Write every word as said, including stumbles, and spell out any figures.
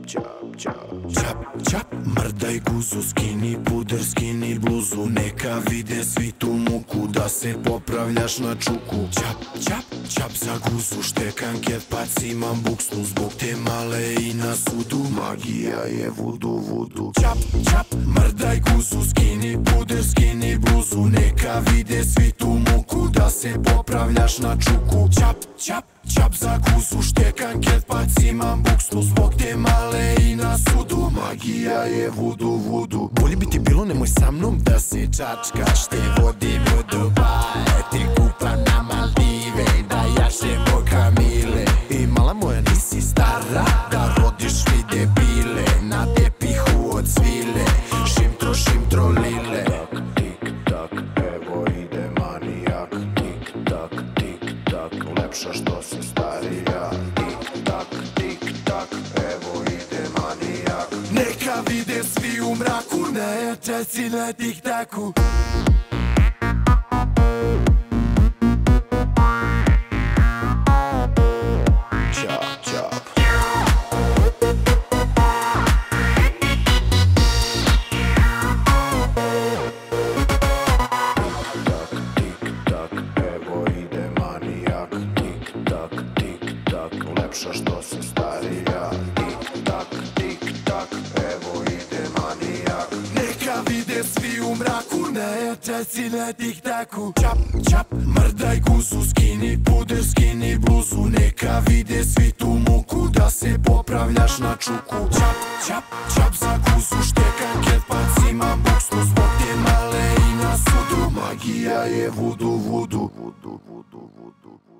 Čap, čap, čap, mrdaj guzu, skini puder, skini bluzu. Neka vide svi tu muku, da se popravljaš na čuku. Čap, čap, čap za guzu, štekam kepac, imam buksnu. Zbog te male i na sudu, magija je vudu, vudu. Čap, čap, mrdaj guzu, skini puder, skini bluzu. Neka vide svi tu muku, da se popravljaš na čuku. Čap, čap, čap za guzu, štekam kepac, imam buksnu. Zbog te male i na sudu, magija je vudu, vudu. Bolje bi ti bilo nemoj sa mnom da se čačkaš, te vodim u Dubaje, te kupam na Maldive, da jašemo kamile. I mala moja nisi stara, da rodiš mi debile, na tepihu od svile, šimtro, šimtro, lile. Tik, tak, evo ide manijak, tik, tak, tik, tak, lepša što se starija. Tik, tak, tik, tak, evo ide manijak. Neka vide svi u mraku, najjača si na tik-taku. Što se starija, tik tak, tik tak, evo ide manijak. Neka vide svi u mraku, najjača si na tik-taku. Čap, čap, mrdaj guzu, skini puder, skini bluzu. Neka vide svi tu muku, da se popravljaš na čuku. Čap, čap, čap za guzu, štekam kepac, imam buksnu. Zbog te male i na sudu, magija je vudu, vudu, vudu, vudu, vudu.